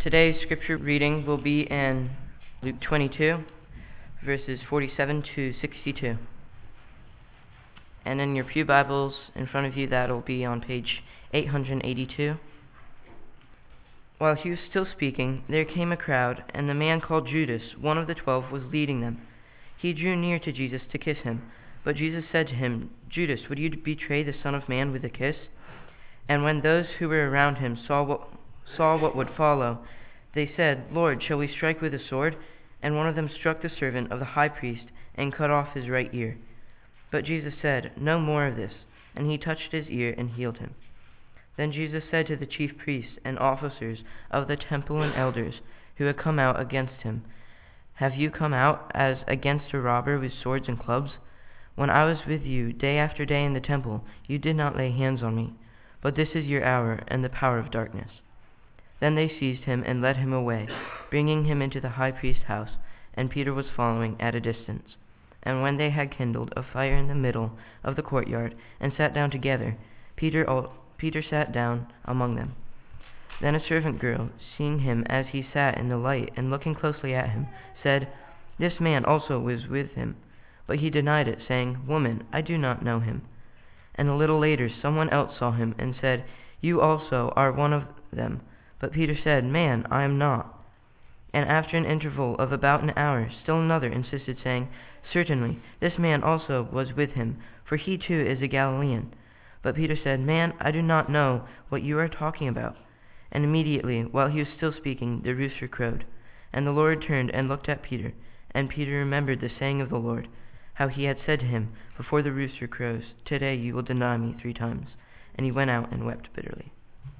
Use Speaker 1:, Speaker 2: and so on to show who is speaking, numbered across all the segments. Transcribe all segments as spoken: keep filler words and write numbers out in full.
Speaker 1: Today's scripture reading will be in Luke twenty-two, verses forty-seven to sixty-two. And in your pew Bibles in front of you, that'll be on page eight hundred eighty-two. While he was still speaking, there came a crowd, and the man called Judas, one of the twelve, was leading them. He drew near to Jesus to kiss him. But Jesus said to him, "Judas, would you betray the Son of Man with a kiss?" And when those who were around him saw what saw what would follow, they said, "Lord, shall we strike with a sword?" And one of them struck the servant of the high priest and cut off his right ear. But Jesus said, "No more of this." And he touched his ear and healed him. Then Jesus said to the chief priests and officers of the temple and elders who had come out against him, "Have you come out as against a robber with swords and clubs? When I was with you day after day in the temple, you did not lay hands on me. But this is your hour and the power of darkness." Then they seized him and led him away, bringing him into the high priest's house, and Peter was following at a distance. And when they had kindled a fire in the middle of the courtyard and sat down together, Peter, Peter sat down among them. Then a servant girl, seeing him as he sat in the light and looking closely at him, said, "This man also was with him." But he denied it, saying, "Woman, I do not know him." And a little later someone else saw him and said, "You also are one of them." But Peter said, "Man, I am not." And after an interval of about an hour, still another insisted, saying, "Certainly, this man also was with him, for he too is a Galilean." But Peter said, "Man, I do not know what you are talking about." And immediately, while he was still speaking, the rooster crowed. And the Lord turned and looked at Peter. And Peter remembered the saying of the Lord, how he had said to him, "Before the rooster crows, today you will deny me three times." And he went out and wept bitterly.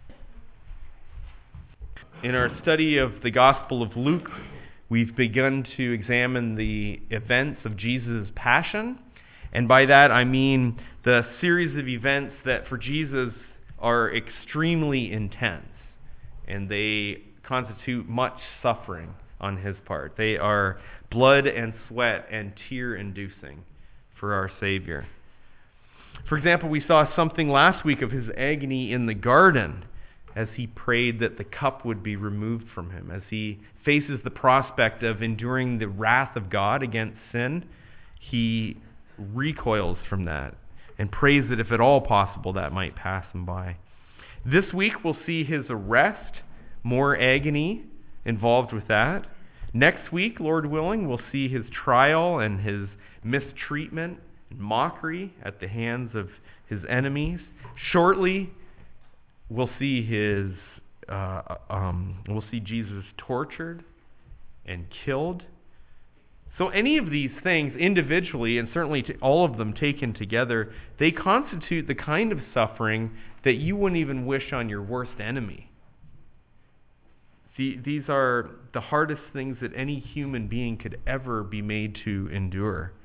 Speaker 2: In our study of the Gospel of Luke, we've begun to examine the events of Jesus' passion. And by that I mean the series of events that for Jesus are extremely intense. And they constitute much suffering on his part. They are blood and sweat and tear-inducing for our Savior. For example, we saw something last week of his agony in the garden as he prayed that the cup would be removed from him, as he faces the prospect of enduring the wrath of God against sin. He recoils from that and prays that if at all possible that might pass him by. This week we'll see his arrest, more agony involved with that. Next week, Lord willing, we'll see his trial and his mistreatment and mockery at the hands of his enemies. Shortly, we'll see his uh, um, we'll see Jesus tortured and killed. So any of these things individually, and certainly all of them taken together, they constitute the kind of suffering that you wouldn't even wish on your worst enemy. The, these are the hardest things that any human being could ever be made to endure.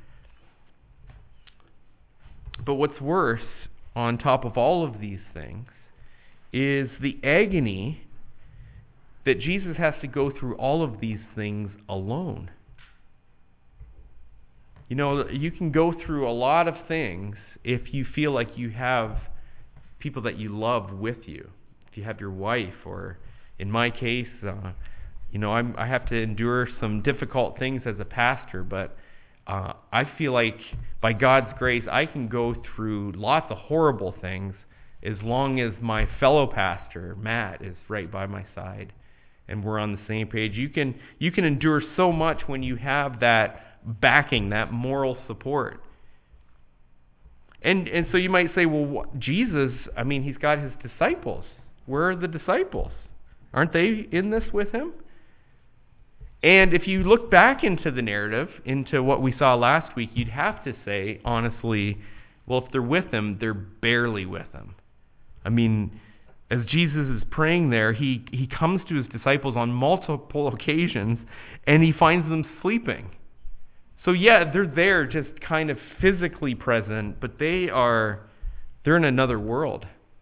Speaker 2: But what's worse, on top of all of these things, is the agony that Jesus has to go through all of these things alone. You know, you can go through a lot of things if you feel like you have people that you love with you. If you have your wife, or in my case, uh, you know, I'm, I have to endure some difficult things as a pastor, but uh, I feel like by God's grace, I can go through lots of horrible things as long as my fellow pastor, Matt, is right by my side and we're on the same page. You can you can endure so much when you have that backing, that moral support. And and so you might say, well, what, Jesus, I mean, he's got his disciples. Where are the disciples? Aren't they in this with him? And if you look back into the narrative, into what we saw last week, you'd have to say, honestly, well, if they're with him, they're barely with him. I mean, as Jesus is praying there, he, he comes to his disciples on multiple occasions, and he finds them sleeping. So yeah, they're there just kind of physically present, but they are, they're in another world.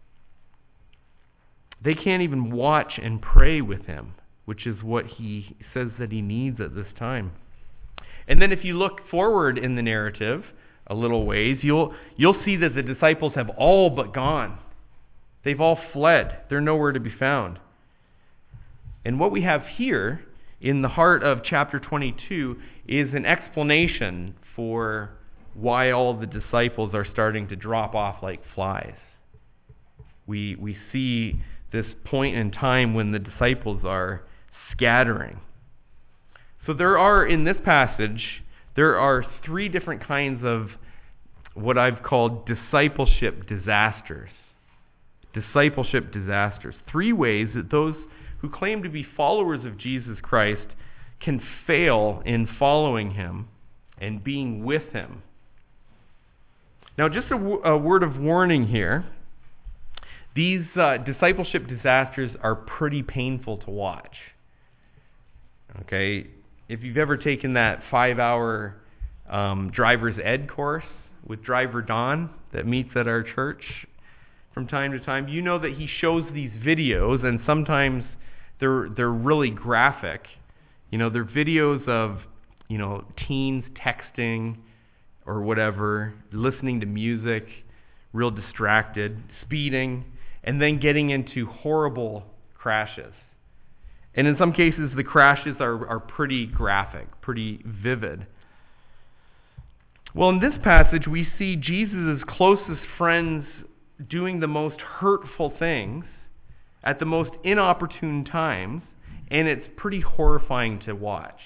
Speaker 2: They can't even watch and pray with him, which is what he says that he needs at this time. And then if you look forward in the narrative a little ways, you'll you'll see that the disciples have all but gone. They've all fled. They're nowhere to be found. And what we have here in the heart of chapter twenty-two is an explanation for why all the disciples are starting to drop off like flies. We, we see this point in time when the disciples are scattering. So there are, in this passage, there are three different kinds of what I've called discipleship disasters. Discipleship disasters. Three ways that those who claim to be followers of Jesus Christ can fail in following him and being with him. Now, just a, w- a word of warning here. These uh, discipleship disasters are pretty painful to watch. Okay, if you've ever taken that five-hour um, driver's ed course with Driver Don that meets at our church from time to time, you know that he shows these videos, and sometimes they're they're really graphic. You know, they're videos of, you know, teens texting or whatever, listening to music, real distracted, speeding, and then getting into horrible crashes. And in some cases, the crashes are, are pretty graphic, pretty vivid. Well, in this passage, we see Jesus' closest friends doing the most hurtful things at the most inopportune times, and it's pretty horrifying to watch.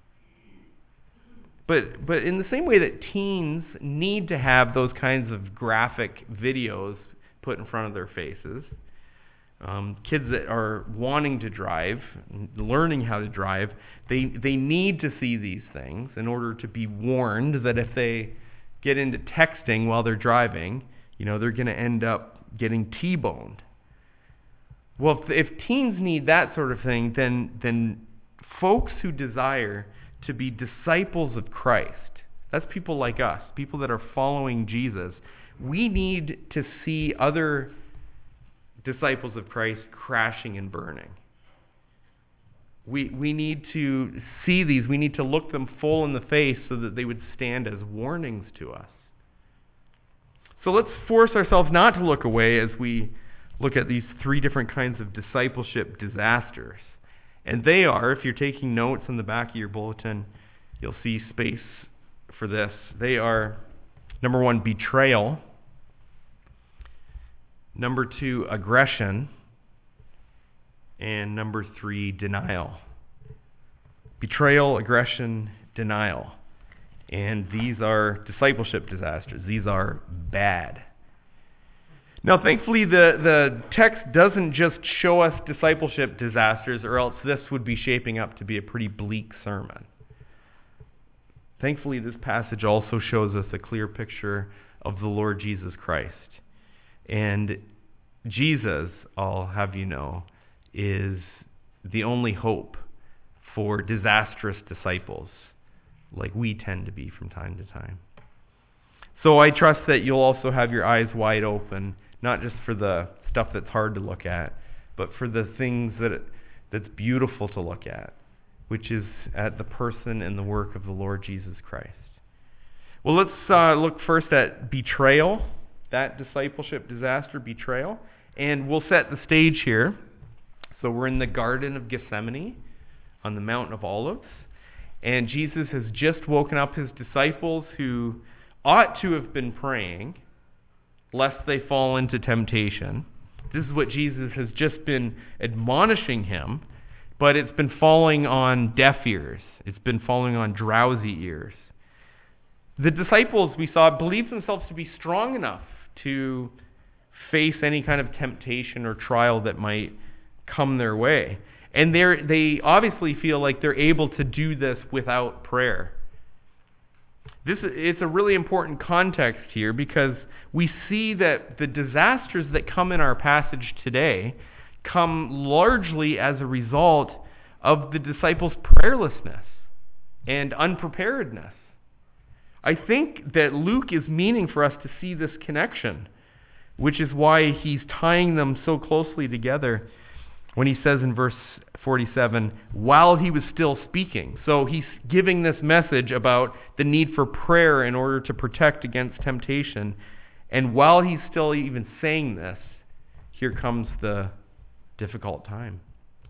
Speaker 2: But but in the same way that teens need to have those kinds of graphic videos put in front of their faces, um, kids that are wanting to drive, learning how to drive, they they need to see these things in order to be warned that if they get into texting while they're driving, you know, they're going to end up getting T-boned. Well, if, if teens need that sort of thing, then then folks who desire to be disciples of Christ, that's people like us, people that are following Jesus, we need to see other disciples of Christ crashing and burning. We we need to see these, we need to look them full in the face so that they would stand as warnings to us. So let's force ourselves not to look away as we look at these three different kinds of discipleship disasters. And they are, if you're taking notes on the back of your bulletin, you'll see space for this. They are, number one, betrayal. Number two, aggression. And number three, denial. Betrayal, aggression, denial. And these are discipleship disasters. These are bad. Now, thankfully, the, the text doesn't just show us discipleship disasters, or else this would be shaping up to be a pretty bleak sermon. Thankfully, this passage also shows us a clear picture of the Lord Jesus Christ. And Jesus, I'll have you know, is the only hope for disastrous disciples, like we tend to be from time to time. So I trust that you'll also have your eyes wide open, not just for the stuff that's hard to look at, but for the things that that's beautiful to look at, which is at the person and the work of the Lord Jesus Christ. Well, let's uh, look first at betrayal, that discipleship disaster, betrayal, and we'll set the stage here. So we're in the Garden of Gethsemane on the Mount of Olives, and Jesus has just woken up his disciples who ought to have been praying lest they fall into temptation. This is what Jesus has just been admonishing him, but it's been falling on deaf ears. It's been falling on drowsy ears. The disciples, we saw, believed themselves to be strong enough to face any kind of temptation or trial that might come their way. And they they obviously feel like they're able to do this without prayer. This it's a really important context here because we see that the disasters that come in our passage today come largely as a result of the disciples' prayerlessness and unpreparedness. I think that Luke is meaning for us to see this connection, which is why he's tying them so closely together when he says in verse forty-seven, while he was still speaking. So he's giving this message about the need for prayer in order to protect against temptation. And while he's still even saying this, here comes the difficult time.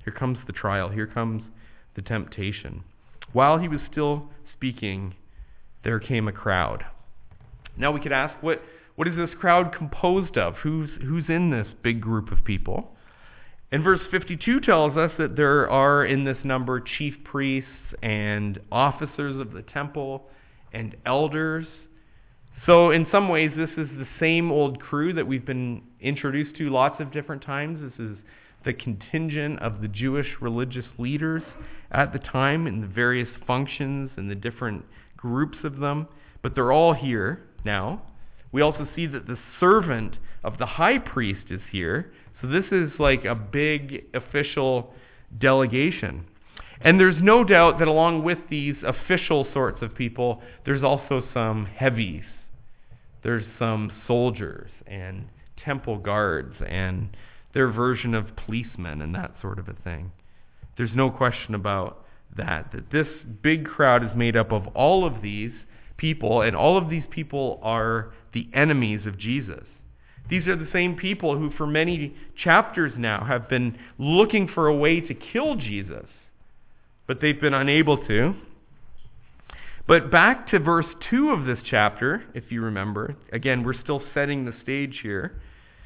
Speaker 2: Here comes the trial. Here comes the temptation. While he was still speaking, there came a crowd. Now we could ask, what, what is this crowd composed of? Who's, who's in this big group of people? And verse fifty-two tells us that there are in this number chief priests and officers of the temple and elders. So in some ways, this is the same old crew that we've been introduced to lots of different times. This is the contingent of the Jewish religious leaders at the time in the various functions and the different groups of them. But they're all here now. We also see that the servant of the high priest is here. So this is like a big official delegation. And there's no doubt that along with these official sorts of people, there's also some heavies. There's some soldiers and temple guards and their version of policemen and that sort of a thing. There's no question about that, that this big crowd is made up of all of these people, and all of these people are the enemies of Jesus. These are the same people who for many chapters now have been looking for a way to kill Jesus, but they've been unable to. But back to verse two of this chapter, if you remember, again, we're still setting the stage here.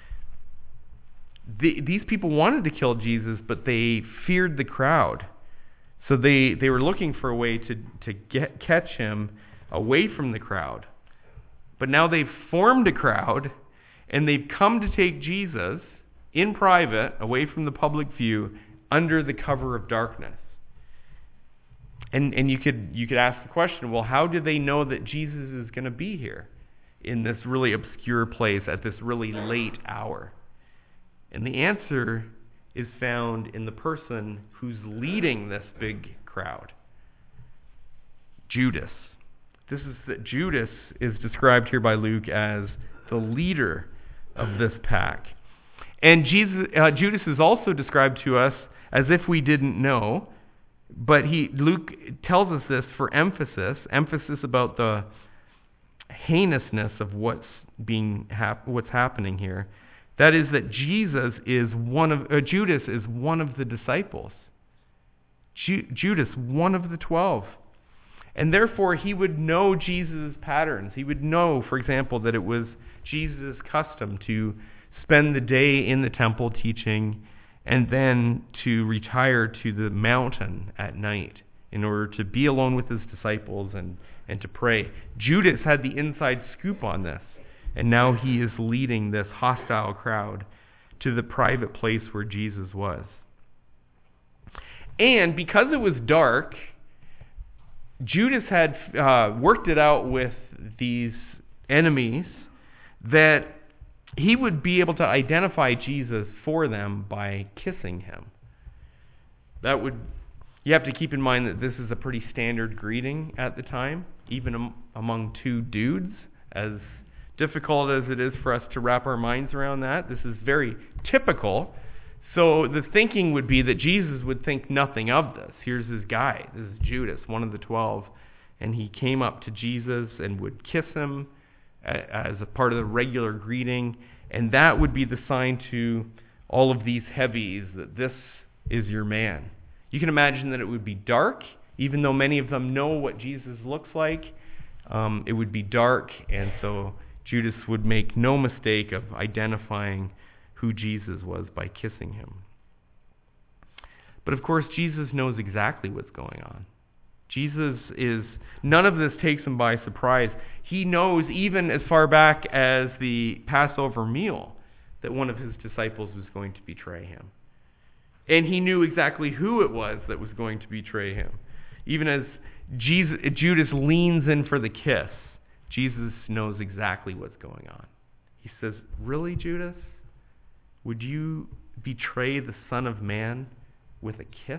Speaker 2: The, these people wanted to kill Jesus, but they feared the crowd. So they, they were looking for a way to, to get, catch him away from the crowd. But now they've formed a crowd, and they've come to take Jesus in private, away from the public view, under the cover of darkness. And and you could you could ask the question, well, how do they know that Jesus is going to be here in this really obscure place at this really late hour? And the answer is found in the person who's leading this big crowd, Judas. This is that Judas is described here by Luke as the leader of this pack. And Jesus, uh, Judas is also described to us as if we didn't know, but he Luke tells us this for emphasis, emphasis about the heinousness of what's being hap- what's happening here. That is that Jesus is one of uh, Judas is one of the disciples. Ju- Judas, one of the twelve. And therefore he would know Jesus' patterns. He would know, for example, that it was Jesus' custom to spend the day in the temple teaching and then to retire to the mountain at night in order to be alone with his disciples and, and to pray. Judas had the inside scoop on this, and now he is leading this hostile crowd to the private place where Jesus was. And because it was dark, Judas had uh, worked it out with these enemies that he would be able to identify Jesus for them by kissing him. That would, you have to keep in mind that this is a pretty standard greeting at the time, even am, among two dudes. As difficult as it is for us to wrap our minds around that, this is very typical. So the thinking would be that Jesus would think nothing of this. Here's this guy, this is Judas, one of the twelve, and he came up to Jesus and would kiss him as a part of the regular greeting, and that would be the sign to all of these heavies that this is your man. You can imagine that it would be dark, even though many of them know what Jesus looks like. Um, it would be dark, and so Judas would make no mistake of identifying who Jesus was by kissing him. But of course, Jesus knows exactly what's going on. Jesus is, none of this takes him by surprise. He knows even as far back as the Passover meal that one of his disciples was going to betray him. And he knew exactly who it was that was going to betray him. Even as Jesus, Judas leans in for the kiss, Jesus knows exactly what's going on. He says, "Really, Judas? Would you betray the Son of Man with a kiss?"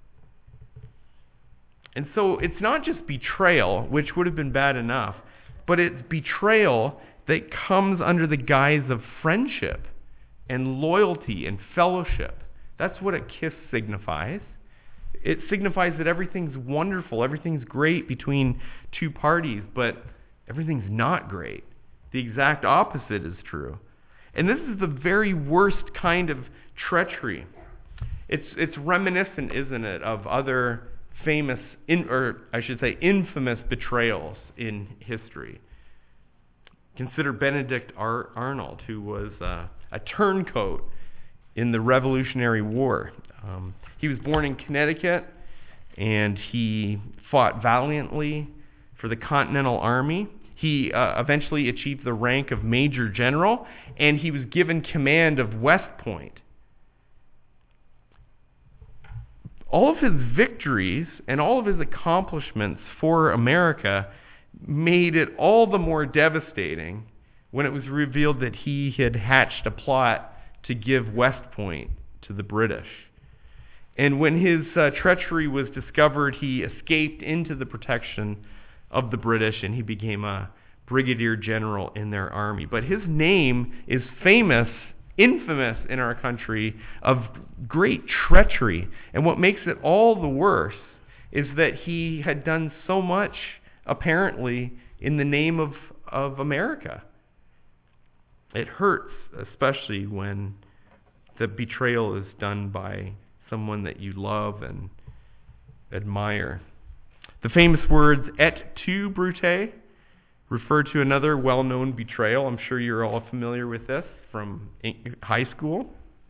Speaker 2: And so it's not just betrayal, which would have been bad enough, but it's betrayal that comes under the guise of friendship and loyalty and fellowship. That's what a kiss signifies. It signifies that everything's wonderful, everything's great between two parties, but everything's not great. The exact opposite is true. And this is the very worst kind of treachery. It's it's reminiscent, isn't it, of other famous, in, or I should say infamous betrayals in history. Consider Benedict Ar- Arnold, who was uh, a turncoat in the Revolutionary War. Um, he was born in Connecticut, and he fought valiantly for the Continental Army. He uh, eventually achieved the rank of Major General, and he was given command of West Point. All of his victories and all of his accomplishments for America made it all the more devastating when it was revealed that he had hatched a plot to give West Point to the British. And when his uh, treachery was discovered, he escaped into the protection of the British, and he became a brigadier general in their army. But his name is famous, infamous in our country, of great treachery. And what makes it all the worse is that he had done so much, apparently, in the name of, of America. It hurts, especially when the betrayal is done by someone that you love and admire. The famous words, et tu, Brute, refer to another well-known betrayal. I'm sure you're all familiar with this from high school.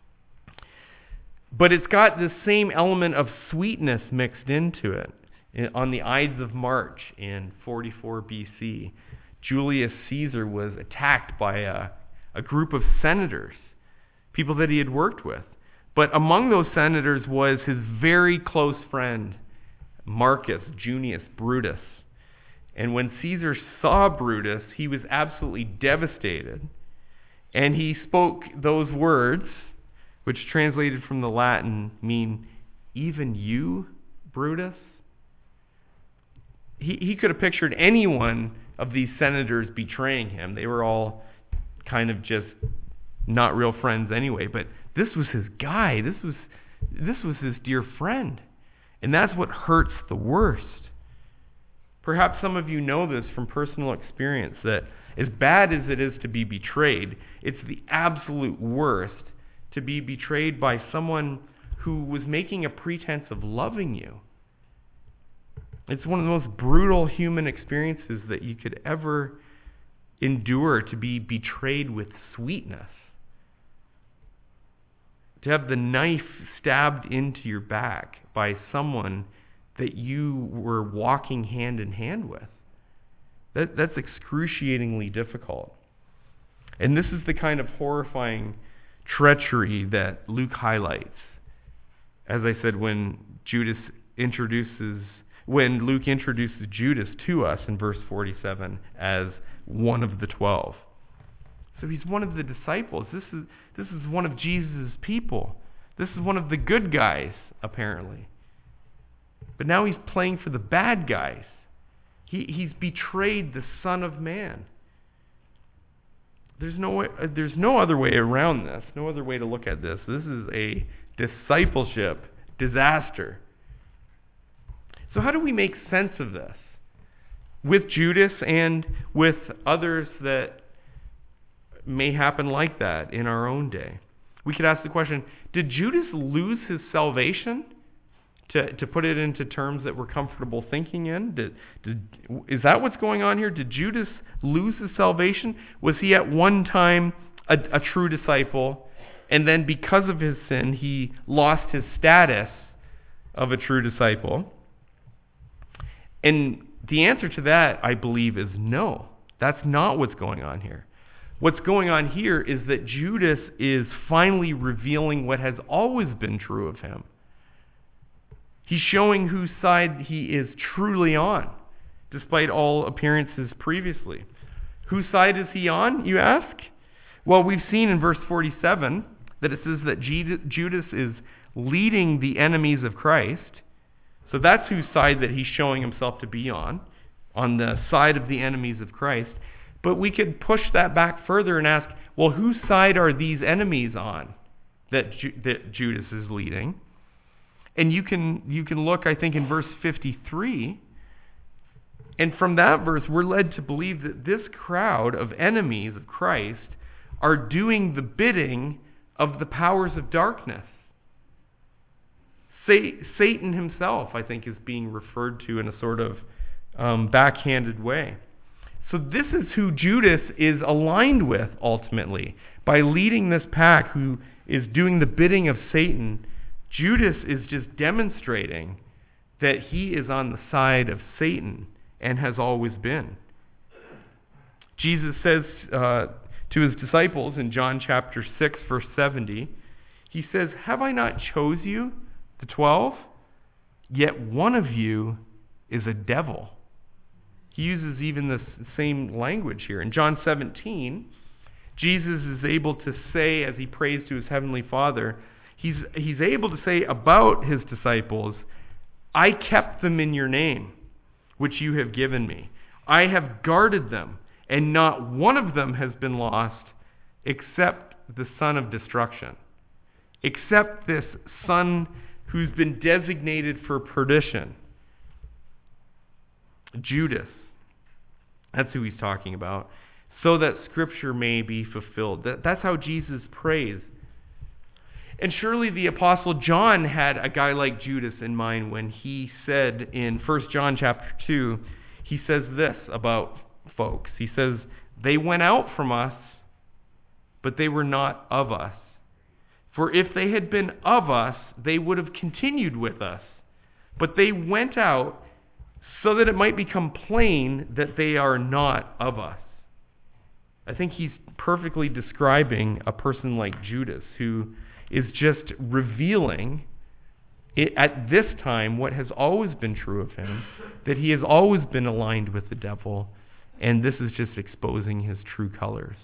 Speaker 2: But it's got this same element of sweetness mixed into it. On the Ides of March in forty-four B C, Julius Caesar was attacked by a, a group of senators, people that he had worked with. But among those senators was his very close friend, Marcus Junius Brutus. And when Caesar saw Brutus, he was absolutely devastated. And he spoke those words, which translated from the Latin mean, "Even you, Brutus?" He, he could have pictured any one of these senators betraying him. They were all kind of just not real friends anyway. But this was his guy. This was, this was his dear friend. And that's what hurts the worst. Perhaps some of you know this from personal experience, that as bad as it is to be betrayed, it's the absolute worst to be betrayed by someone who was making a pretense of loving you. It's one of the most brutal human experiences that you could ever endure, to be betrayed with sweetness. To have the knife stabbed into your back by someone that you were walking hand in hand with. That, that's excruciatingly difficult. And this is the kind of horrifying treachery that Luke highlights. As I said, when Judas introduces, when Luke introduces Judas to us in verse forty-seven as one of the twelve. So he's one of the disciples. This is, this is one of Jesus' people. This is one of the good guys, apparently. But now he's playing for the bad guys. He, he's betrayed the Son of Man. There's no way, there's no other way around this, no other way to look at this. This is a discipleship disaster. So how do we make sense of this? With Judas and with others that may happen like that in our own day. We could ask the question, did Judas lose his salvation? To, to put it into terms that we're comfortable thinking in, did, did, is that what's going on here? Did Judas lose his salvation? Was he at one time a, a true disciple, and then because of his sin, he lost his status of a true disciple? And the answer to that, I believe, is no. That's not what's going on here. What's going on here is that Judas is finally revealing what has always been true of him. He's showing whose side he is truly on, despite all appearances previously. Whose side is he on, you ask? Well, we've seen in verse forty-seven that it says that Judas is leading the enemies of Christ. So that's whose side that he's showing himself to be on, on the side of the enemies of Christ. But we could push that back further and ask, well, whose side are these enemies on that, Ju- that Judas is leading? And you can you can look, I think, in verse fifty-three, and from that verse, we're led to believe that this crowd of enemies of Christ are doing the bidding of the powers of darkness. Sa- Satan himself, I think, is being referred to in a sort of um, backhanded way. So this is who Judas is aligned with ultimately. By leading this pack who is doing the bidding of Satan, Judas is just demonstrating that he is on the side of Satan and has always been. Jesus says uh, to his disciples in John chapter six, verse seventy, he says, "Have I not chose you, the twelve? Yet one of you is a devil." He uses even the same language here. In John seventeen, Jesus is able to say, as he prays to his heavenly Father, he's, he's able to say about his disciples, "I kept them in your name, which you have given me. I have guarded them, and not one of them has been lost except the son of destruction." Except this son who's been designated for perdition. Judas. That's who he's talking about. So that Scripture may be fulfilled. That, that's how Jesus prays. And surely the Apostle John had a guy like Judas in mind when he said in First John chapter two, he says this about folks. He says, "They went out from us, but they were not of us. For if they had been of us, they would have continued with us. But they went out so that it might become plain that they are not of us." I think he's perfectly describing a person like Judas, who is just revealing it, at this time what has always been true of him, that he has always been aligned with the devil, and this is just exposing his true colors.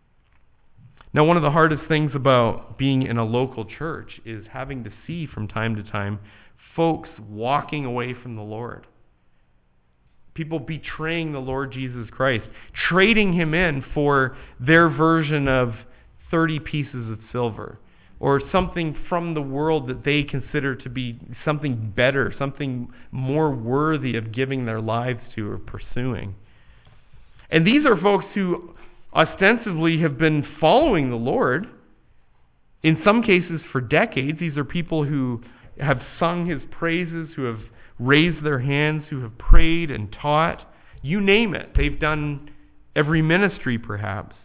Speaker 2: Now, one of the hardest things about being in a local church is having to see from time to time folks walking away from the Lord. People betraying the Lord Jesus Christ, trading him in for their version of thirty pieces of silver, or something from the world that they consider to be something better, something more worthy of giving their lives to or pursuing. And these are folks who ostensibly have been following the Lord, in some cases for decades. These are people who have sung his praises, who have raised their hands, who have prayed and taught. You name it. They've done every ministry perhaps.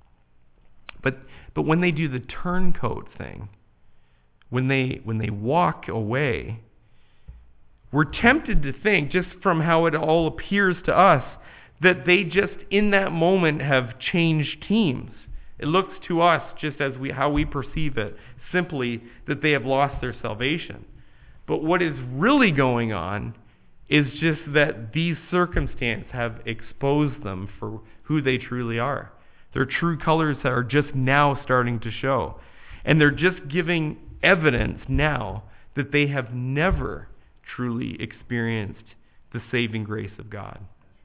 Speaker 2: But but when they do the turncoat thing, when they when they walk away, we're tempted to think, just from how it all appears to us, that they just in that moment have changed teams. It looks to us, just as we how we perceive it, simply that they have lost their salvation. But what is really going on is just that these circumstances have exposed them for who they truly are. Their true colors are just now starting to show. And they're just giving evidence now that they have never truly experienced the saving grace of God.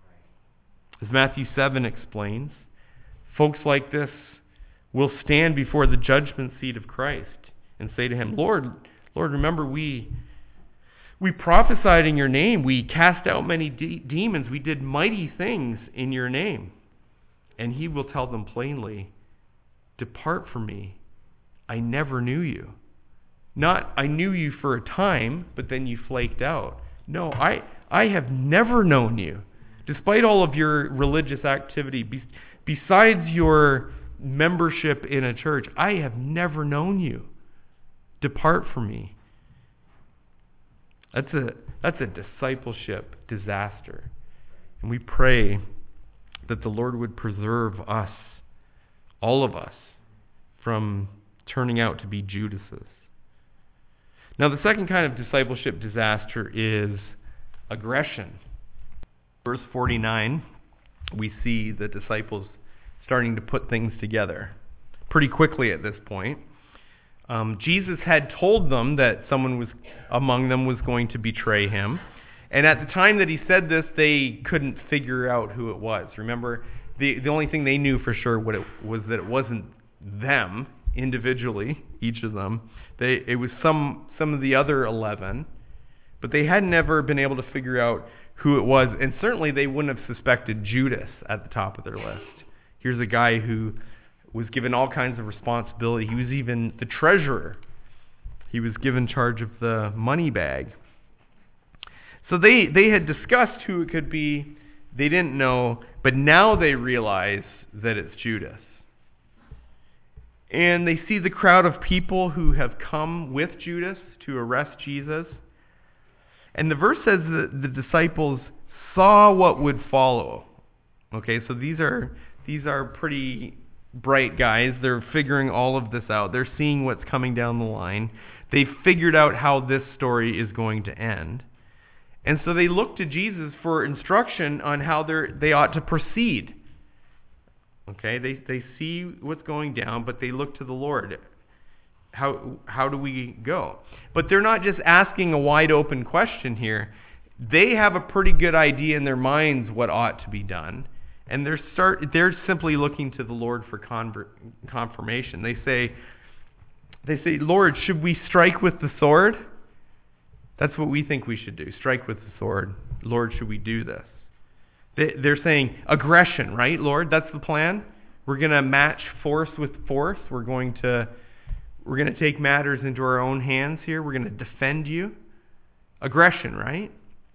Speaker 2: As Matthew seven explains, folks like this will stand before the judgment seat of Christ and say to him, Lord, Lord, remember we we prophesied in your name, we cast out many de- demons, we did mighty things in your name. And he will tell them plainly, depart from me, I never knew you. Not, I knew you for a time, but then you flaked out. No, I I have never known you. Despite all of your religious activity, be, besides your membership in a church, I have never known you. Depart from me. That's a that's a discipleship disaster. And we pray that the Lord would preserve us, all of us, from turning out to be Judases. Now, the second kind of discipleship disaster is aggression. Verse forty-nine, we see the disciples starting to put things together pretty quickly at this point. Um, Jesus had told them that someone was among them was going to betray him. And at the time that he said this, they couldn't figure out who it was. Remember, the, the only thing they knew for sure what it, was that it wasn't them individually, each of them. They, it was some some of the other eleven. But they had never been able to figure out who it was. And certainly they wouldn't have suspected Judas at the top of their list. Here's a guy who was given all kinds of responsibility. He was even the treasurer. He was given charge of the money bag. So they, they had discussed who it could be. They didn't know, but now they realize that it's Judas. And they see the crowd of people who have come with Judas to arrest Jesus. And the verse says that the disciples saw what would follow. Okay, so these are these are pretty bright guys. They're figuring all of this out. They're seeing what's coming down the line. They've figured out how this story is going to end. And so they look to Jesus for instruction on how they they ought to proceed. Okay, they they see what's going down, but they look to the Lord. How how do we go? But they're not just asking a wide open question here. They have a pretty good idea in their minds what ought to be done, and they're start they're simply looking to the Lord for conver- confirmation. They say they say, "Lord, should we strike with the sword?" That's what we think we should do. Strike with the sword. Lord, should we do this? They're saying aggression, right, Lord? That's the plan. We're going to match force with force. We're going to we're going to take matters into our own hands here. We're going to defend you. Aggression, right?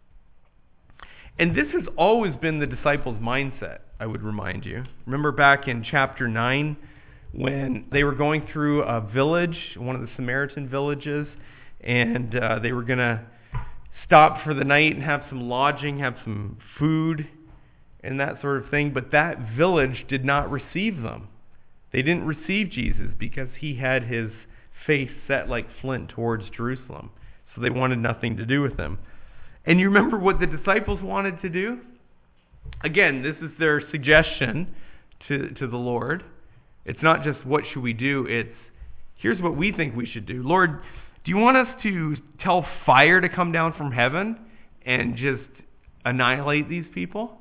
Speaker 2: And this has always been the disciples' mindset, I would remind you. Remember back in chapter nine when they were going through a village, one of the Samaritan villages, and uh, they were going to stop for the night and have some lodging, have some food, and that sort of thing. But that village did not receive them. They didn't receive Jesus because he had his face set like flint towards Jerusalem. So they wanted nothing to do with him. And you remember what the disciples wanted to do? Again, this is their suggestion to, to the Lord. It's not just what should we do, it's here's what we think we should do. Lord, do you want us to tell fire to come down from heaven and just annihilate these people?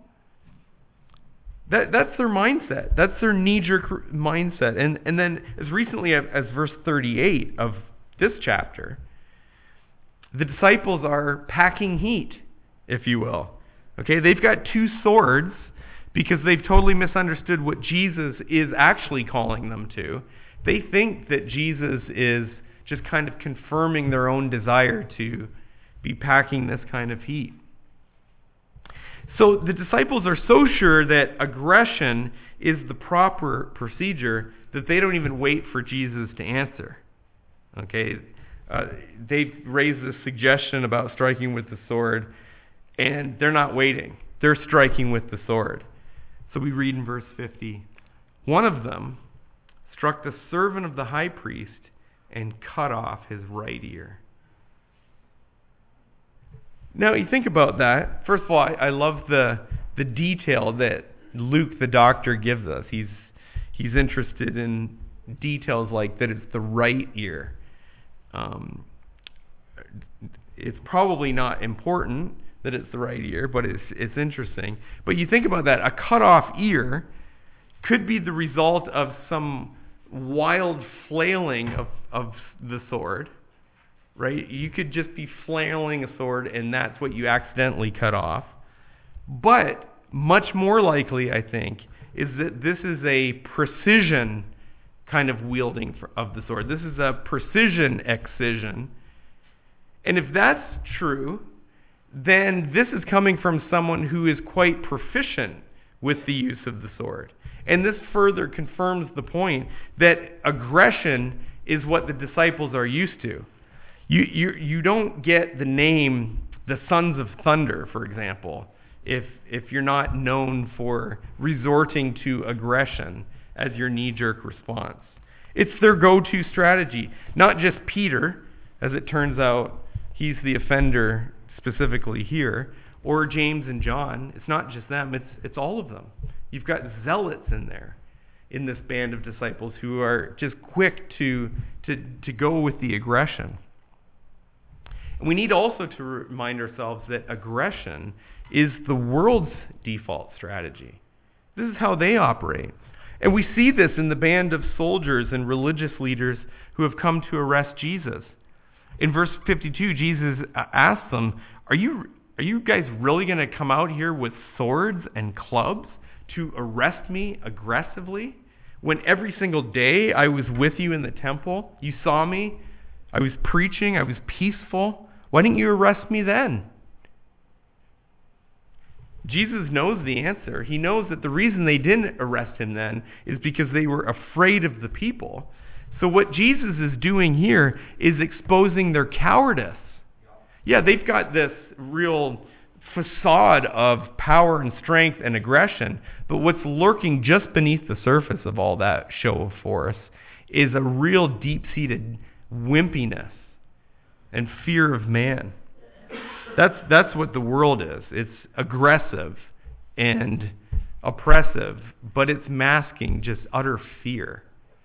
Speaker 2: That that's their mindset. That's their knee-jerk mindset. And and then as recently as, as verse thirty-eight of this chapter, the disciples are packing heat, if you will. Okay, they've got two swords because they've totally misunderstood what Jesus is actually calling them to. They think that Jesus is just kind of confirming their own desire to be packing this kind of heat. So the disciples are so sure that aggression is the proper procedure that they don't even wait for Jesus to answer. Okay, uh, they've raised this suggestion about striking with the sword, and they're not waiting. They're striking with the sword. So we read in verse fifty, one of them struck the servant of the high priest and cut off his right ear. Now, you think about that. First of all, I, I love the the detail that Luke, the doctor, gives us. He's he's interested in details like that it's the right ear. Um, it's probably not important that it's the right ear, but it's it's interesting. But you think about that. A cut off ear could be the result of some wild flailing of, of the sword, right? You could just be flailing a sword and that's what you accidentally cut off. But much more likely, I think, is that this is a precision kind of wielding for, of the sword. This is a precision excision. And if that's true, then this is coming from someone who is quite proficient with the use of the sword. And this further confirms the point that aggression is what the disciples are used to. You, you, you don't get the name the Sons of Thunder, for example, if, if you're not known for resorting to aggression as your knee-jerk response. It's their go-to strategy. Not just Peter, as it turns out, he's the offender specifically here, or James and John. It's not just them, it's it's all of them. You've got zealots in there, in this band of disciples who are just quick to to, to go with the aggression. And we need also to remind ourselves that aggression is the world's default strategy. This is how they operate. And we see this in the band of soldiers and religious leaders who have come to arrest Jesus. In verse fifty-two, Jesus asks them, are you, are you guys really going to come out here with swords and clubs to arrest me aggressively? When every single day I was with you in the temple, you saw me I was preaching. I was peaceful. Why didn't you arrest me then? Jesus knows the answer. He knows that the reason they didn't arrest him then is because they were afraid of the people. So what Jesus is doing here is exposing their cowardice. Yeah, they've got this real facade of power and strength and aggression, but what's lurking just beneath the surface of all that show of force is a real deep-seated wimpiness and fear of man. That's that's what the world is. It's aggressive and oppressive, but it's masking just utter fear.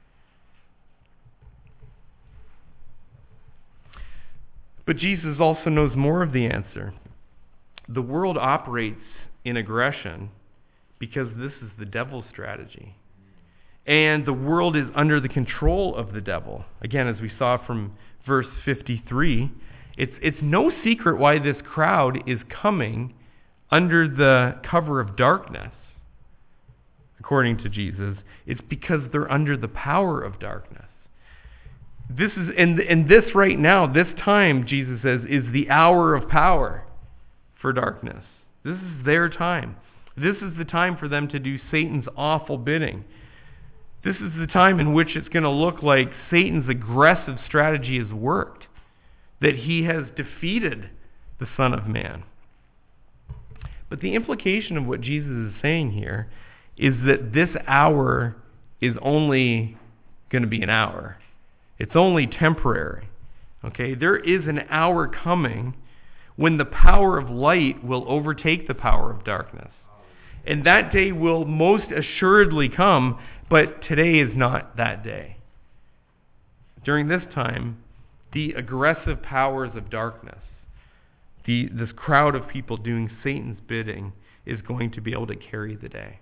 Speaker 2: But Jesus also knows more of the answer. The world operates in aggression because this is the devil's strategy. And the world is under the control of the devil. Again, as we saw from verse fifty-three, it's it's no secret why this crowd is coming under the cover of darkness. According to Jesus, it's because they're under the power of darkness. This is and and this right now, this time, Jesus says, is the hour of power for darkness. This is their time. This is the time for them to do Satan's awful bidding. This is the time in which it's going to look like Satan's aggressive strategy has worked, that he has defeated the Son of Man. But the implication of what Jesus is saying here is that this hour is only going to be an hour. It's only temporary. Okay? There is an hour coming when the power of light will overtake the power of darkness. And that day will most assuredly come, but today is not that day. During this time, the aggressive powers of darkness, the this crowd of people doing Satan's bidding, is going to be able to carry the day.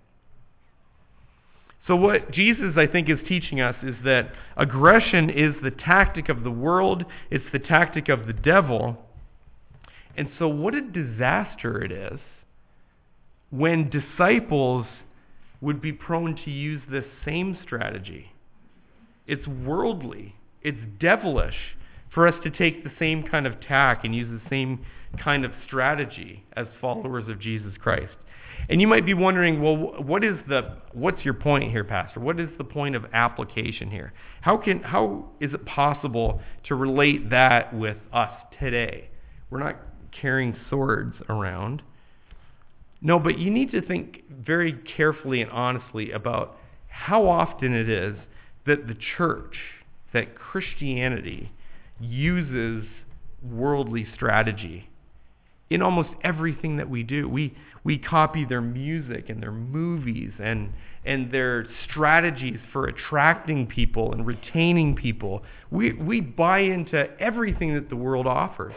Speaker 2: So what Jesus, I think, is teaching us is that aggression is the tactic of the world, it's the tactic of the devil. And so what a disaster it is when disciples would be prone to use this same strategy. It's worldly, it's devilish for us to take the same kind of tack and use the same kind of strategy as followers of Jesus Christ. And you might be wondering, well, what is the what's your point here, Pastor? What is the point of application here? How can how is it possible to relate that with us today? We're not carrying swords around. No, but you need to think very carefully and honestly about how often it is that the church, that Christianity, uses worldly strategy in almost everything that we do. We we copy their music and their movies and and their strategies for attracting people and retaining people. We we buy into everything that the world offers.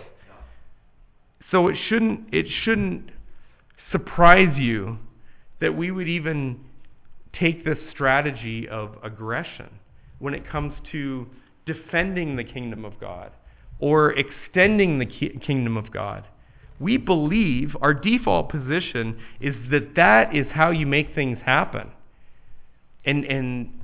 Speaker 2: So it shouldn't it shouldn't surprise you that we would even take this strategy of aggression when it comes to defending the kingdom of God or extending the ki- kingdom of God. We believe our default position is that that is how you make things happen. And and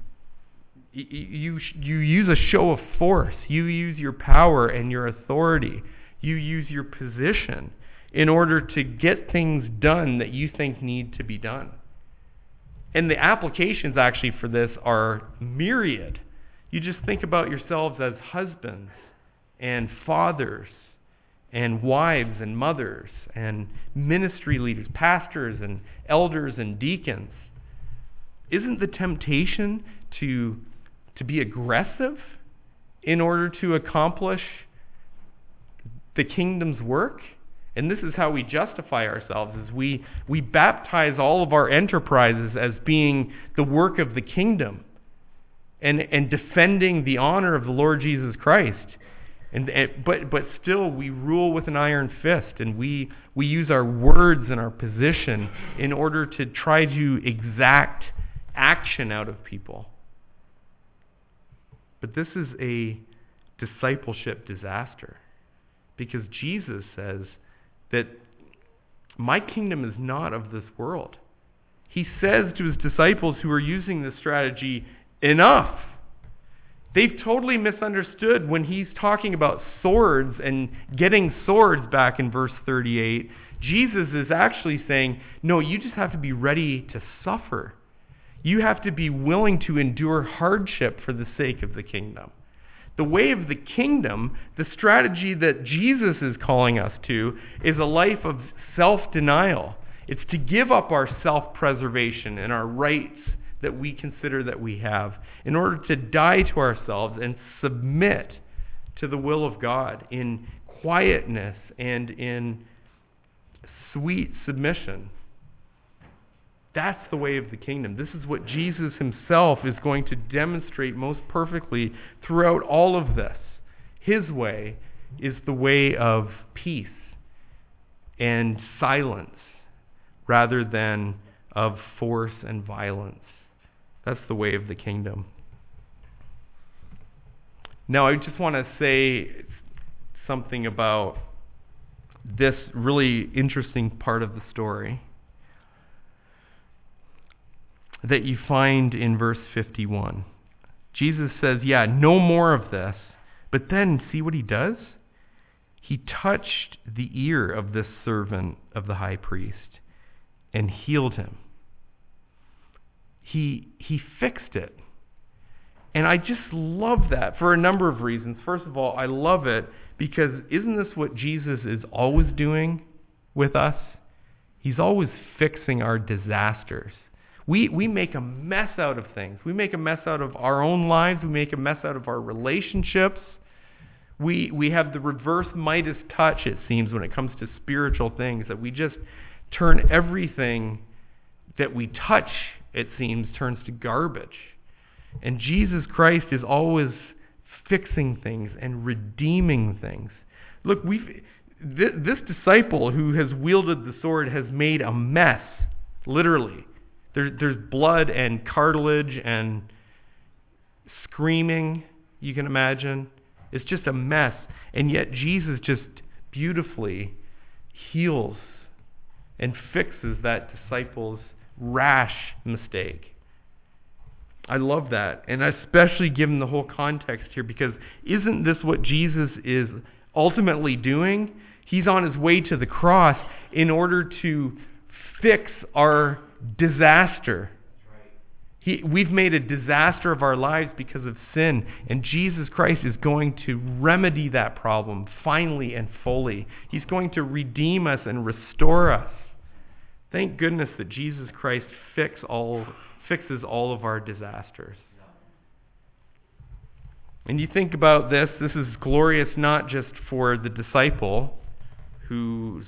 Speaker 2: you you use a show of force. You use your power and your authority. You use your position in order to get things done that you think need to be done. And the applications actually for this are myriad. You just think about yourselves as husbands and fathers and wives and mothers and ministry leaders, pastors and elders and deacons. Isn't the temptation to, to be aggressive in order to accomplish the kingdom's work? And this is how we justify ourselves, is we, we baptize all of our enterprises as being the work of the kingdom and, and defending the honor of the Lord Jesus Christ. And, and but but still we rule with an iron fist, and we, we use our words and our position in order to try to exact action out of people. But this is a discipleship disaster, because Jesus says that my kingdom is not of this world. He says to his disciples who are using this strategy, enough. They've totally misunderstood when he's talking about swords and getting swords back in verse thirty-eight. Jesus is actually saying, no, you just have to be ready to suffer. You have to be willing to endure hardship for the sake of the kingdom. The way of the kingdom, the strategy that Jesus is calling us to, is a life of self-denial. It's to give up our self-preservation and our rights that we consider that we have in order to die to ourselves and submit to the will of God in quietness and in sweet submission. That's the way of the kingdom. This is what Jesus himself is going to demonstrate most perfectly throughout all of this. His way is the way of peace and silence rather than of force and violence. That's the way of the kingdom. Now, I just want to say something about this really interesting part of the story that you find in verse fifty-one. Jesus says, yeah, no more of this. But then, see what he does? He touched the ear of this servant of the high priest and healed him. He, he fixed it. And I just love that for a number of reasons. First of all, I love it because isn't this what Jesus is always doing with us? He's always fixing our disasters. We we make a mess out of things. We make a mess out of our own lives. We make a mess out of our relationships. We we have the reverse Midas touch, it seems, when it comes to spiritual things, that we just turn everything that we touch, it seems, turns to garbage. And Jesus Christ is always fixing things and redeeming things. Look, we've th- this disciple who has wielded the sword has made a mess, literally. There, there's blood and cartilage and screaming, you can imagine. It's just a mess. And yet Jesus just beautifully heals and fixes that disciple's rash mistake. I love that, and especially given the whole context here, because isn't this what Jesus is ultimately doing? He's on his way to the cross in order to fix our disaster. He, we've made a disaster of our lives because of sin, and Jesus Christ is going to remedy that problem finally and fully. He's going to redeem us and restore us. Thank goodness that Jesus Christ fix all, fixes all of our disasters. And you think about this, this is glorious not just for the disciple whose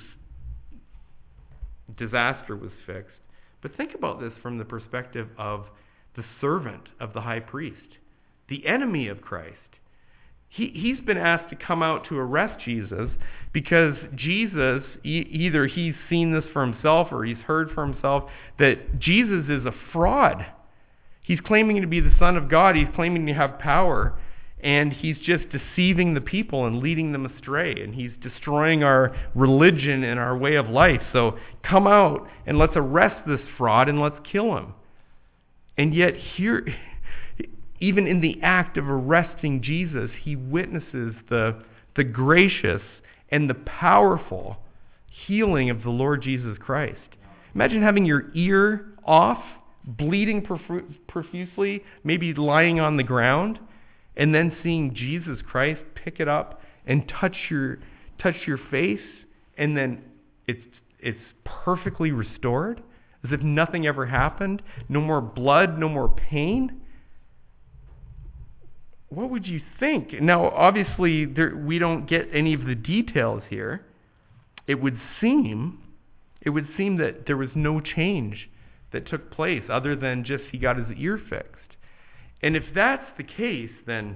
Speaker 2: disaster was fixed, but think about this from the perspective of the servant of the high priest, the enemy of Christ. He, he's been asked to come out to arrest Jesus because Jesus, e- either he's seen this for himself or he's heard for himself that Jesus is a fraud. He's claiming to be the Son of God. He's claiming to have power. And he's just deceiving the people and leading them astray. And he's destroying our religion and our way of life. So come out and let's arrest this fraud and let's kill him. And yet here, even in the act of arresting Jesus, he witnesses the, the gracious and the powerful healing of the Lord Jesus Christ. Imagine having your ear off, bleeding profu- profusely, maybe lying on the ground, and then seeing Jesus Christ pick it up and touch your touch your face, and then it's it's perfectly restored, as if nothing ever happened, no more blood, no more pain. What would you think? Now, obviously, there, we don't get any of the details here. It would seem, it would seem that there was no change that took place other than just he got his ear fixed. And if that's the case, then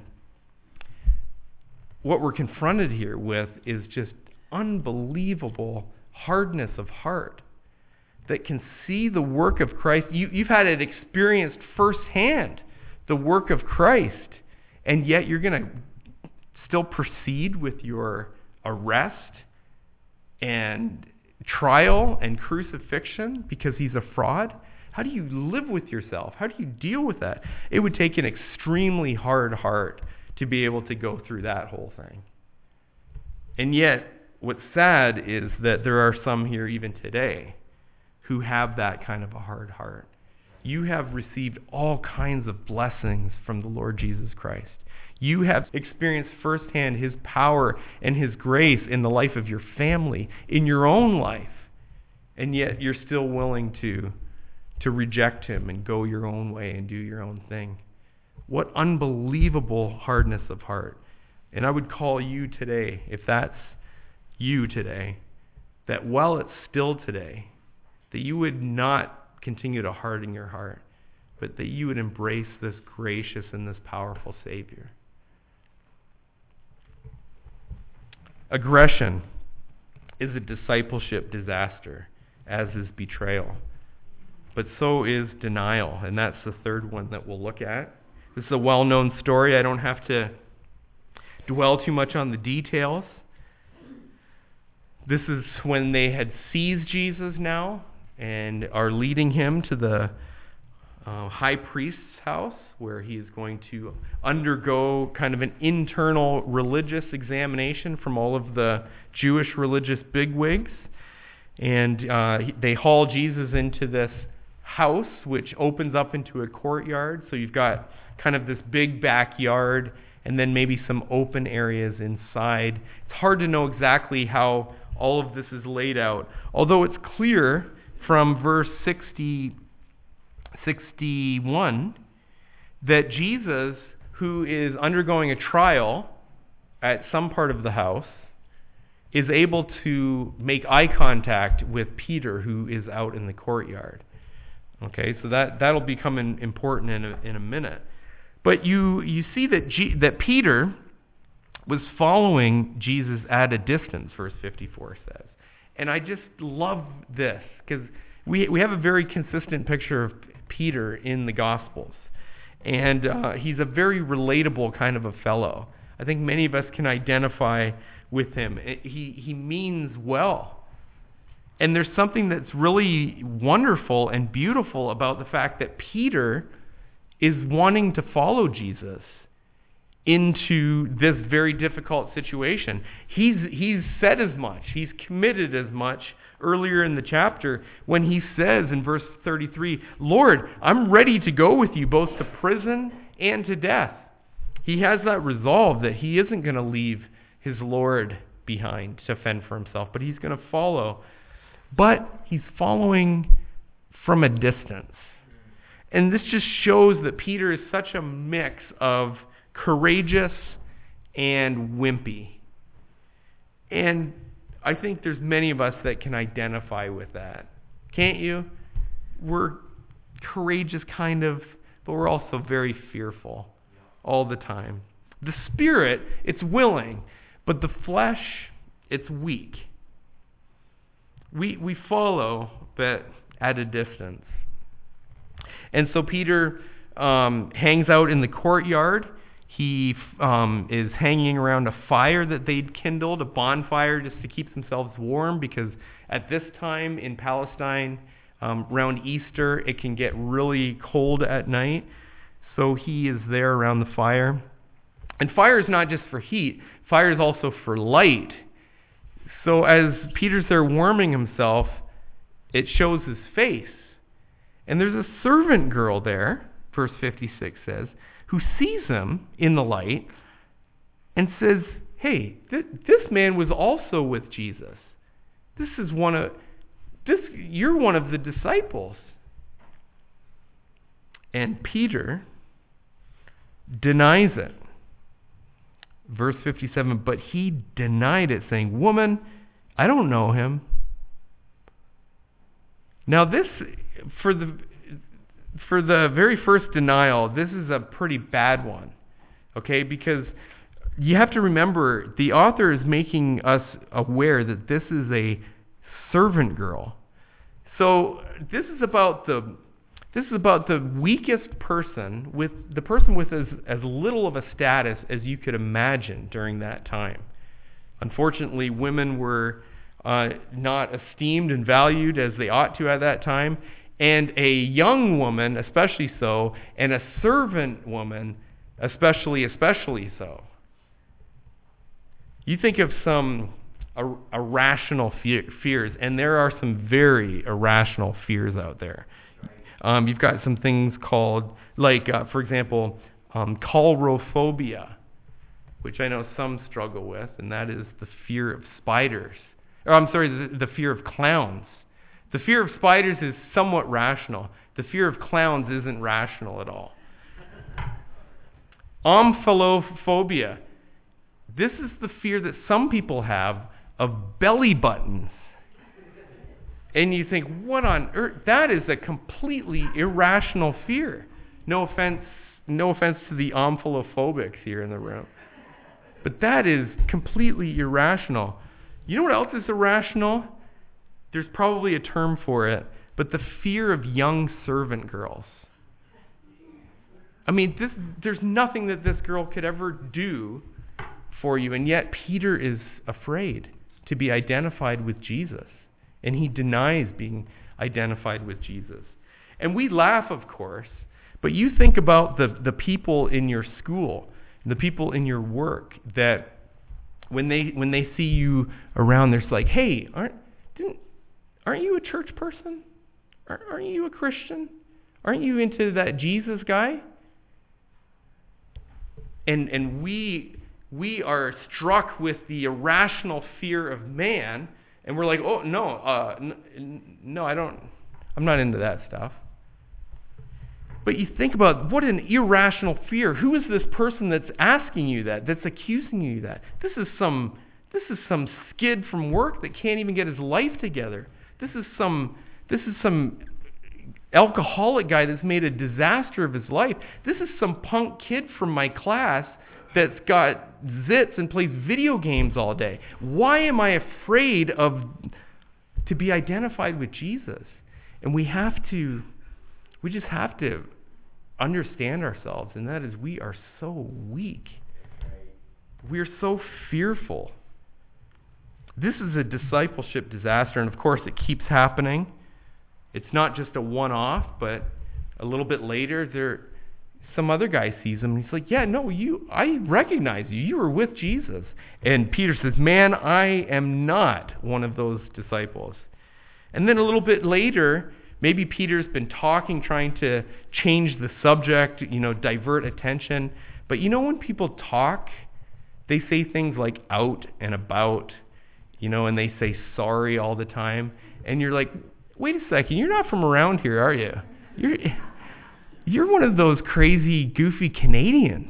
Speaker 2: what we're confronted here with is just unbelievable hardness of heart that can see the work of Christ. You, you've had it experienced firsthand, the work of Christ, and yet you're going to still proceed with your arrest and trial and crucifixion because he's a fraud? How do you live with yourself? How do you deal with that? It would take an extremely hard heart to be able to go through that whole thing. And yet, what's sad is that there are some here even today who have that kind of a hard heart. You have received all kinds of blessings from the Lord Jesus Christ. You have experienced firsthand his power and his grace in the life of your family, in your own life. And yet you're still willing to, to reject him and go your own way and do your own thing. What unbelievable hardness of heart. And I would call you today, if that's you today, that while it's still today, that you would not continue to harden your heart, but that you would embrace this gracious and this powerful Savior. Aggression is a discipleship disaster, as is betrayal. But so is denial, and that's the third one that we'll look at. This is a well-known story. I don't have to dwell too much on the details. This is when they had seized Jesus now and are leading him to the uh, high priest's house, where he is going to undergo kind of an internal religious examination from all of the Jewish religious bigwigs. And uh, they haul Jesus into this house, which opens up into a courtyard. So you've got kind of this big backyard and then maybe some open areas inside. It's hard to know exactly how all of this is laid out, although it's clear from verse sixty, sixty-one that Jesus, who is undergoing a trial at some part of the house, is able to make eye contact with Peter, who is out in the courtyard. Okay, so that, that'll become in, important in a, in a minute. But you, you see that, G, that Peter was following Jesus at a distance, verse fifty-four says. And I just love this, because we, we have a very consistent picture of Peter in the Gospels. And uh, he's a very relatable kind of a fellow. I think many of us can identify with him. He, he means well. And there's something that's really wonderful and beautiful about the fact that Peter is wanting to follow Jesus into this very difficult situation. He's, he's said as much. He's committed as much earlier in the chapter when he says in verse thirty-three, Lord, I'm ready to go with you both to prison and to death. He has that resolve that he isn't going to leave his Lord behind to fend for himself, but he's going to follow. But he's following from a distance. And this just shows that Peter is such a mix of courageous and wimpy. And I think there's many of us that can identify with that. Can't you? We're courageous kind of, but we're also very fearful all the time. The spirit, it's willing, but the flesh, it's weak. We we follow, but at a distance. And so Peter um, hangs out in the courtyard. He um, is hanging around a fire that they'd kindled, a bonfire just to keep themselves warm, because at this time in Palestine, um, around Easter, it can get really cold at night. So he is there around the fire. And fire is not just for heat. Fire is also for light. So as Peter's there warming himself, it shows his face. And there's a servant girl there, verse fifty-six says, who sees him in the light and says, hey, th- this man was also with Jesus. This is one of, this, you're one of the disciples. And Peter denies it. Verse fifty-seven, but he denied it, saying, woman, I don't know him. Now this, for the for the very first denial, this is a pretty bad one, okay? Because you have to remember, the author is making us aware that this is a servant girl. So this is about the this is about the weakest person, with the person with as, as little of a status as you could imagine during that time. Unfortunately, women were uh, not esteemed and valued as they ought to at that time. and a young woman, especially so, and a servant woman, especially, especially so. You think of some ir- irrational fe- fears, and there are some very irrational fears out there. Um, you've got some things called, like, uh, for example, um, coulrophobia, which I know some struggle with, and that is the fear of spiders. Or I'm sorry, the, the fear of clowns. The fear of spiders is somewhat rational. The fear of clowns isn't rational at all. Omphallophobia. This is the fear that some people have of belly buttons. And you think, what on earth? That is a completely irrational fear. No offense, no offense to the omphallophobics here in the room. But that is completely irrational. You know what else is irrational? There's probably a term for it, but the fear of young servant girls. I mean, this, there's nothing that this girl could ever do for you, and yet Peter is afraid to be identified with Jesus, and he denies being identified with Jesus. And we laugh, of course, but you think about the, the people in your school, the people in your work, that when they when they see you around, they're like, hey, aren't didn't aren't you a church person? Aren't, aren't you a Christian? Aren't you into that Jesus guy? And and we we are struck with the irrational fear of man, and we're like, oh no, uh, n- no, I don't. I'm not into that stuff. But you think about what an irrational fear. Who is this person that's asking you that, that's accusing you of that? This is some this is some skid from work that can't even get his life together. This is some this is some alcoholic guy that's made a disaster of his life. This is some punk kid from my class that's got zits and plays video games all day. Why am I afraid of to be identified with Jesus? And we have to we just have to understand ourselves, and that is we are so weak. We are so fearful. This is a discipleship disaster, and of course it keeps happening. It's not just a one-off, but a little bit later, there, some other guy sees him, and he's like, yeah, no, you, I recognize you. You were with Jesus. And Peter says, man, I am not one of those disciples. And then a little bit later, maybe Peter's been talking, trying to change the subject, you know, divert attention. But you know when people talk, they say things like out and about, you know, and they say sorry all the time. And you're like, wait a second, you're not from around here, are you? You're, you're one of those crazy, goofy Canadians.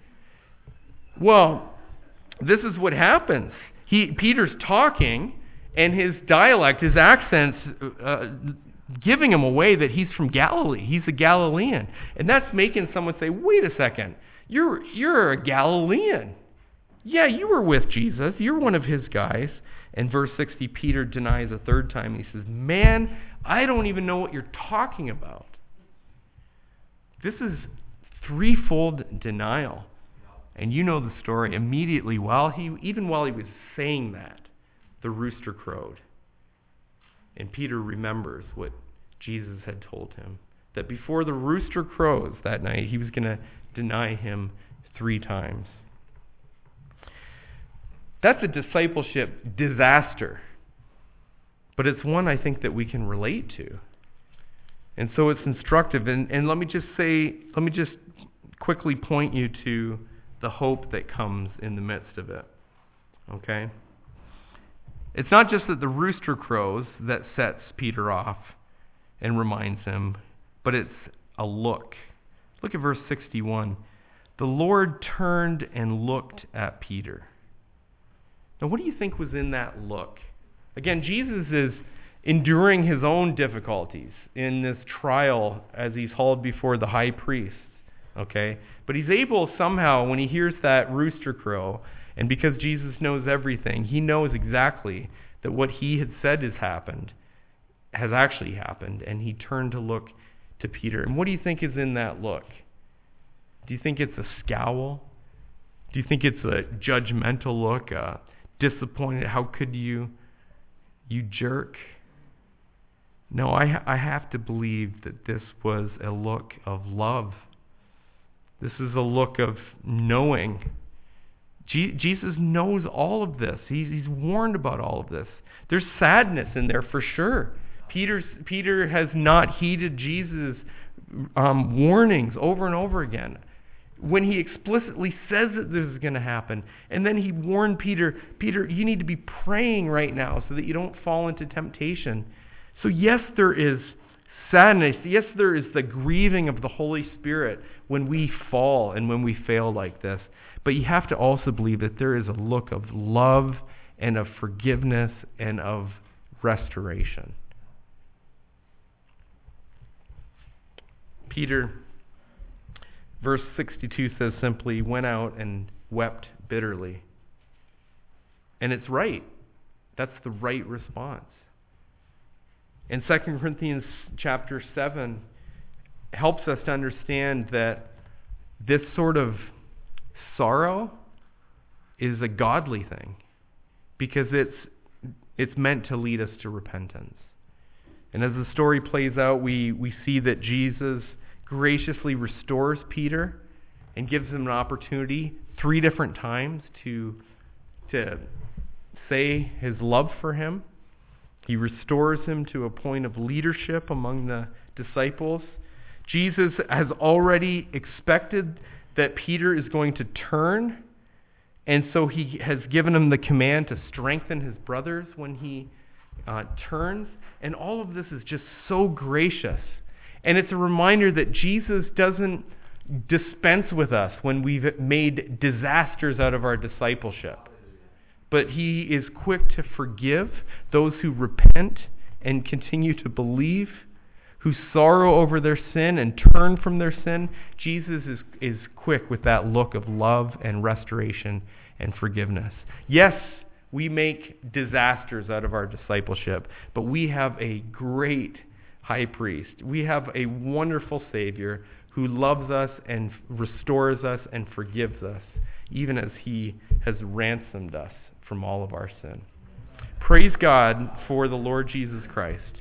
Speaker 2: Well, this is what happens. He Peter's talking, and his dialect, his accent's uh, giving him away that he's from Galilee. He's a Galilean. And that's making someone say, wait a second, you're you're a Galilean. Yeah, you were with Jesus. You're one of his guys. And verse sixty, Peter denies a third time. He says, man, I don't even know what you're talking about. This is threefold denial. And you know the story. Immediately, while he, even while he was saying that, the rooster crowed. And Peter remembers what Jesus had told him, that before the rooster crows that night, he was going to deny him three times. That's a discipleship disaster. But it's one I think that we can relate to. And so it's instructive. And, and let me just say, let me just quickly point you to the hope that comes in the midst of it. Okay? It's not just that the rooster crows that sets Peter off and reminds him, but it's a look. Look at verse sixty-one. The Lord turned and looked at Peter. Now, what do you think was in that look? Again, Jesus is enduring his own difficulties in this trial as he's hauled before the high priest. Okay? But he's able somehow, when he hears that rooster crow, and because Jesus knows everything, he knows exactly that what he had said has happened, has actually happened, and he turned to look to Peter. And what do you think is in that look? Do you think it's a scowl? Do you think it's a judgmental look, a disappointed, how could you, you jerk? No, I, I have to believe that this was a look of love. This is a look of knowing. Je- Jesus knows all of this. He's, he's warned about all of this. There's sadness in there for sure. Peter's, Peter has not heeded Jesus' um, warnings over and over again. When he explicitly says that this is going to happen, and then he warned Peter, Peter, you need to be praying right now so that you don't fall into temptation. So yes, there is sadness. Yes, there is the grieving of the Holy Spirit when we fall and when we fail like this. But you have to also believe that there is a look of love and of forgiveness and of restoration. Peter, verse sixty-two says simply, went out and wept bitterly. And it's right. That's the right response. And Second Corinthians chapter seven helps us to understand that this sort of sorrow is a godly thing because it's it's meant to lead us to repentance. And as the story plays out, we, we see that Jesus graciously restores Peter and gives him an opportunity three different times to, to say his love for him. He restores him to a point of leadership among the disciples. Jesus has already expected that Peter is going to turn, and so he has given him the command to strengthen his brothers when he uh, turns. And all of this is just so gracious. And it's a reminder that Jesus doesn't dispense with us when we've made disasters out of our discipleship. But he is quick to forgive those who repent and continue to believe, who sorrow over their sin and turn from their sin. Jesus is, is quick with that look of love and restoration and forgiveness. Yes, we make disasters out of our discipleship, but we have a great high priest. We have a wonderful Savior who loves us and restores us and forgives us, even as he has ransomed us from all of our sin. Praise God for the Lord Jesus Christ.